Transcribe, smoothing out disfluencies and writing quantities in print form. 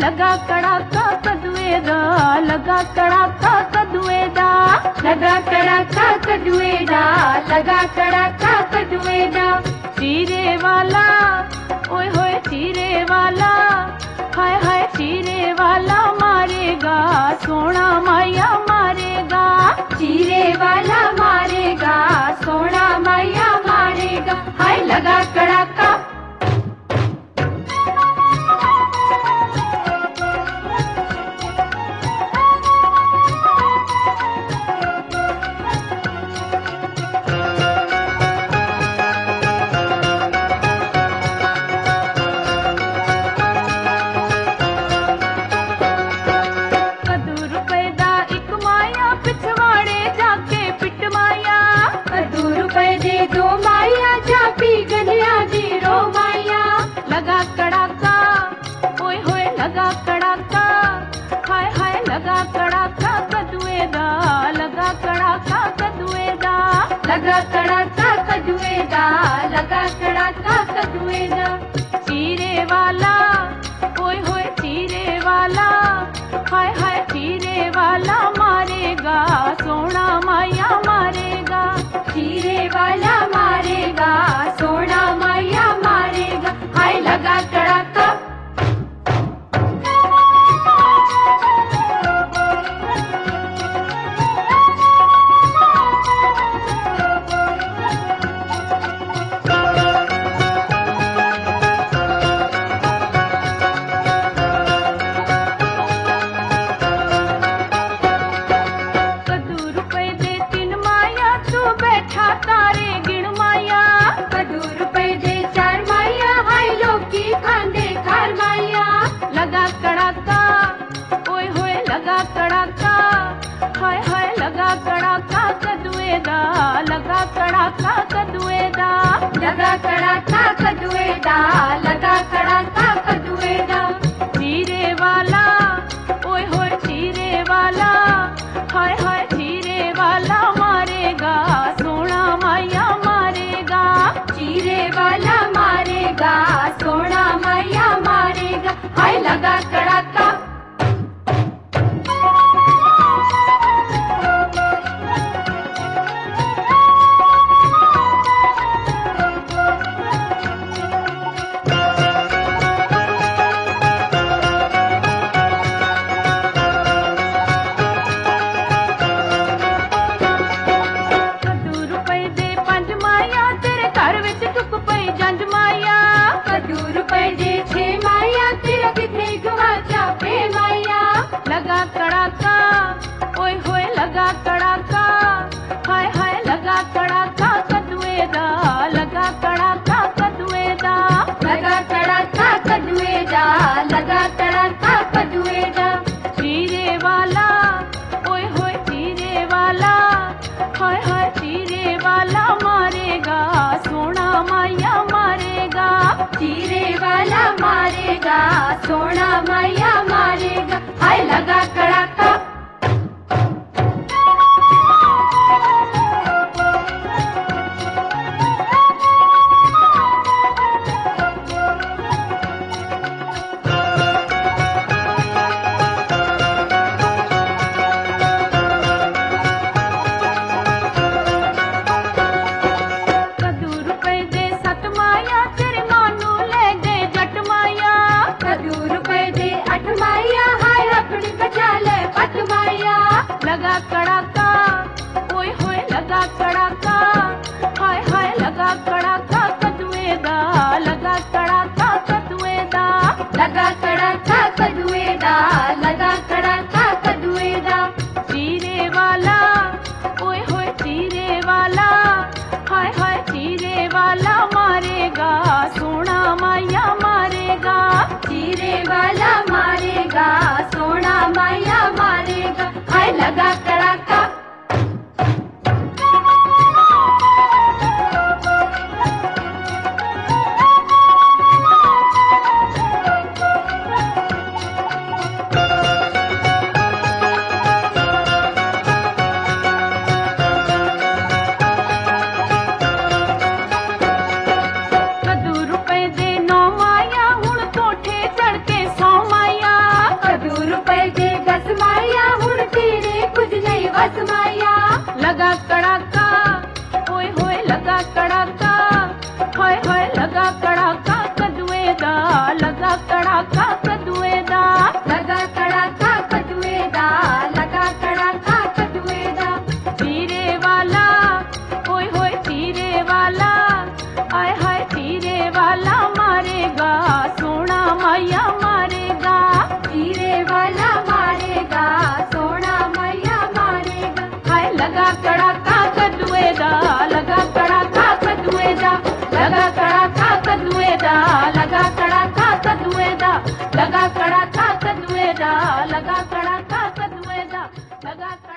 लगा कड़ाका कदुए दा, लगा कड़ाका कदुए दा, लगा कड़ाका कदुए दा, लगा कड़ाका कदुए दा। चीरे वाला ओए होए चीरे वाला, हाय हाय चीरे वाला मारेगा, सोना माया मारेगा, चीरे वाला मारेगा, सोना माया मारेगा। हाय लगा कड़ाका लगा कड़ाका ओए होए लगा कड़ाका, हाय हाय लगा कड़ाका कदुए दा, लगा कड़ाका कदुए दा, लगा कड़ाका कदुए दा, लगा कड़ाका कदुए दा। चीरे वाला ओए होए चीरे वाला, हाय हाय चीरे वाला मारेगा, सोना माया मारेगा, चीरे वाला मारेगा, सोना माया मारेगा। हाय लगा कड़ाका तारे गिण माया, कदू रुपए दे 4 माया, हाय लोकी खांदे खार माया। लगा कड़ाका ओए होए लगा कड़ाका, हाय हाय लगा कड़ाका कदुए दा, लगा कड़ाका कदुए दा, लगा कड़ाका कदुए दा, लगा कड़ाका कदुए दा। चीरे वाला ओए होए चीरे वाला, हाय हाय चीरे वाला मारेगा, सोना माया मारेगा, चीरे वाला मारेगा, सोना माया मारेगा। हाय लगा कड़ाका लगा कड़ाका ओए होए लगा कड़ाका, हाय हाय लगा कड़ाका कदुए दा, लगा कड़ाका कदुए दा, लगा कड़ाका कदुए दा, लगा कड़ाका कदुए दा। चीरे वाला ओए होए चीरे वाला, हाय हाय चीरे वाला मारेगा, सोना माया मारेगा, चीरे वाला मारेगा, सोना माया मारेगा। हाय लगा कड़ाका लगा कड़ाका ओए होए लगा कड़ाका, हाय हाय लगा कड़ाका कदुए दा, लगा कड़ाका कदुए दा, लगा कड़ाका कदुए दा, लगा कड़ाका कदुए दा। चीरे वाला ओए होए चीरे वाला, हाय हाय चीरे वाला मारेगा, सोना माया मारेगा, चीरे वाला मारेगा, सोना माया मारेगा। हाय लगा कड़ाका लगा कड़ाका कदुए दा लगा